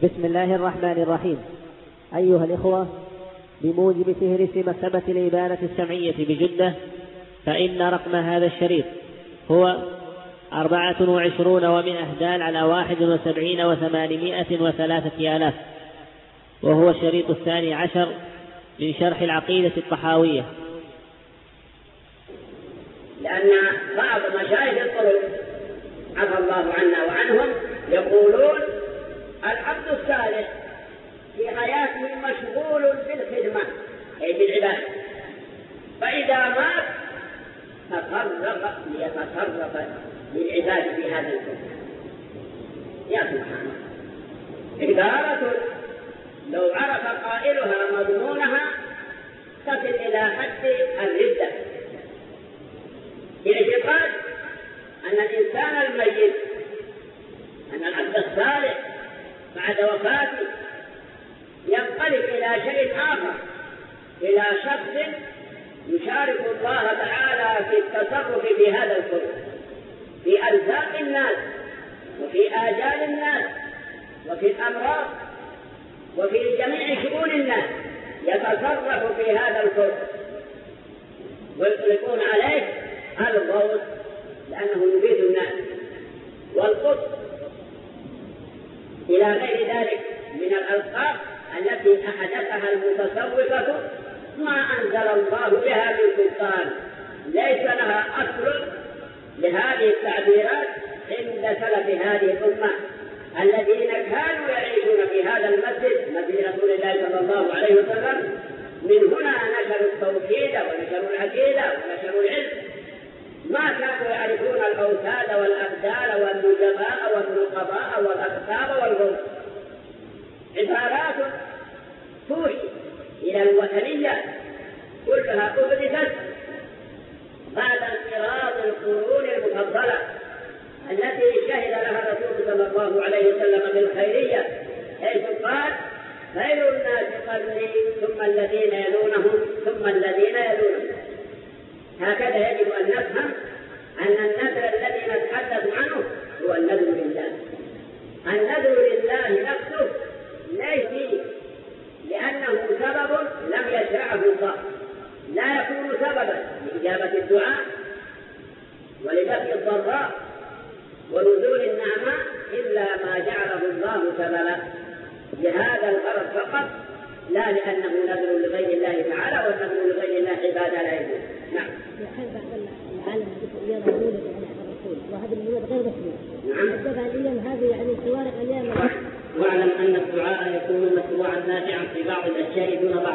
بسم الله الرحمن الرحيم. أيها الإخوة، بموجب فهرس مكتبة الإبانة السمعية بجدة، فإن رقم هذا الشريط هو 24 دال على 71 و803 آلاف، وهو الشريط 12 من شرح العقيدة الطحاوية. لأن بعض مشايخ الطرق عفى الله عنا وعنهم يقولون العبد الصالح في حياته مشغول بالخدمة أي بالعبادة، فإذا مات تفرغ ليتصرف للعباد في هذا الكون. يا سبحان الله، عبارة لو عرف قائلها مضمونها تصل إلى حد الردة، باعتقاد أن الإنسان الميت، أن العبد الصالح بعد وفاته ينقلب إلى شيء آخر، إلى شخص يشارك الله تعالى في التصرف في هذا الكون، في أرزاق الناس وفي آجال الناس وفي الأمراض وفي جميع شؤون الناس، يتصرف في هذا الكون ويطلقون عليه الغوث لأنه يفيد الناس، والقطب إلى غير ذلك من الألقاب التي أحدثها المتصوفة ما أنزل الله بها من سلطان، ليس لها أصل لهذه التعبيرات عند سلف هذه الأمة الذين كانوا يعيشون في هذا المسجد مسجد رسول الله صلى الله عليه وسلم. من هنا نشروا التوحيد ونشروا العقيدة ونشروا العلم، ما كانوا يعرفون الأوتاد والأبدال والنجباء والنقباء والأقطاب والغوث. عبارات توحي إلى الوثنية كلها أحدثت بعد انقراض القرون المفضلة التي شهد لها الرسول صلى الله عليه وسلم بالخيرية، حيث قال: خير الناس قرني ثم الذين يلونهم ثم الذين يلونهم. هكذا يجب أن نفهم أن النذر الذي نتحدث عنه هو النذر لله. النذر لله نفسه ليس لأنه سبب لم يشرعه الله، لا يكون سببا لإجابة الدعاء ولدفع الضراء ونزول النعماء إلا ما جعله الله سببا لهذا الغرض فقط، لا لأنه نذر لغير الله تعالى، والنذر لغير الله عبادة لا يجوز. نعم. العالم الرياضة مولد على الرسول، وهذا المولد غير مسلم. نعم. الأيام هذه يعني خوارق أيام. واعلم أن الدعاء يكون مشروعا نافعا في بعض الأشياء دون بعض.